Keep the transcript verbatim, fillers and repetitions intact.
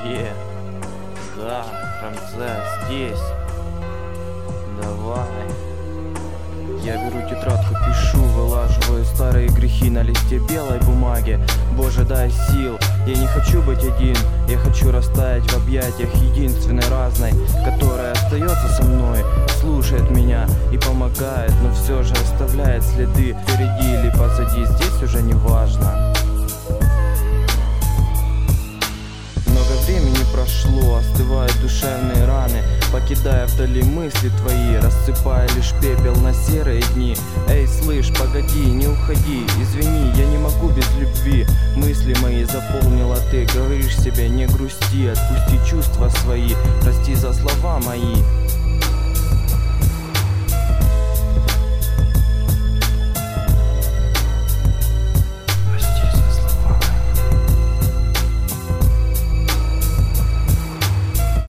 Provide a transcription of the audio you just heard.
Е, да, Рамзес, здесь. Давай. Я беру тетрадку, пишу, вылаживаю старые грехи на листе белой бумаги. Боже, дай сил, я не хочу быть один. Я хочу растаять в объятиях единственной разной, которая остается со мной, слушает меня и помогает, но все же оставляет следы впереди или позади, здесь уже не важно. Много времени прошло, остывают душевные раны, покидая вдали мысли твои, рассыпая лишь пепел на серые дни. Эй, слышь, погоди, не уходи, извини, я не могу без любви. Мысли мои заполнила ты, говоришь себе, не грусти, отпусти чувства свои, прости за слова мои.